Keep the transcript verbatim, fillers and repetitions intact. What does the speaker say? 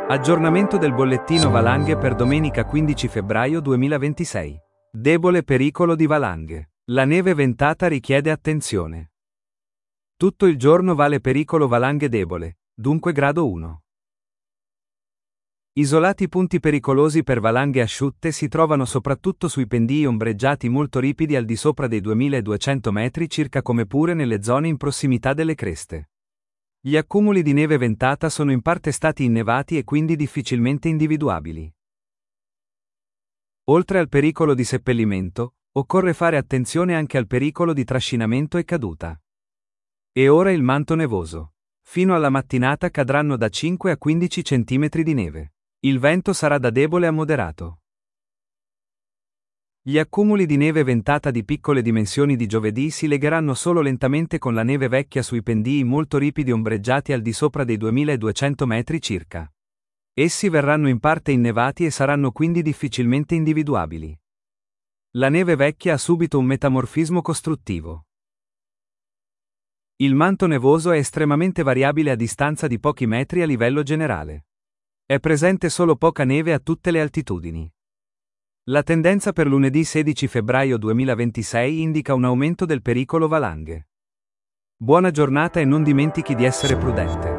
Aggiornamento del bollettino valanghe per domenica quindici febbraio duemilaventisei. Debole pericolo di valanghe. La neve ventata richiede attenzione. Tutto il giorno vale pericolo valanghe debole, dunque grado uno. Isolati punti pericolosi per valanghe asciutte si trovano soprattutto sui pendii ombreggiati molto ripidi al di sopra dei duemiladuecento metri circa, come pure nelle zone in prossimità delle creste. Gli accumuli di neve ventata sono in parte stati innevati e quindi difficilmente individuabili. Oltre al pericolo di seppellimento, occorre fare attenzione anche al pericolo di trascinamento e caduta. E ora il manto nevoso. Fino alla mattinata cadranno da cinque a quindici centimetri di neve. Il vento sarà da debole a moderato. Gli accumuli di neve ventata di piccole dimensioni di giovedì si legheranno solo lentamente con la neve vecchia sui pendii molto ripidi ombreggiati al di sopra dei duemiladuecento metri circa. Essi verranno in parte innevati e saranno quindi difficilmente individuabili. La neve vecchia ha subito un metamorfismo costruttivo. Il manto nevoso è estremamente variabile a distanza di pochi metri a livello generale. È presente solo poca neve a tutte le altitudini. La tendenza per lunedì sedici febbraio duemilaventisei indica un aumento del pericolo valanghe. Buona giornata e non dimentichi di essere prudente.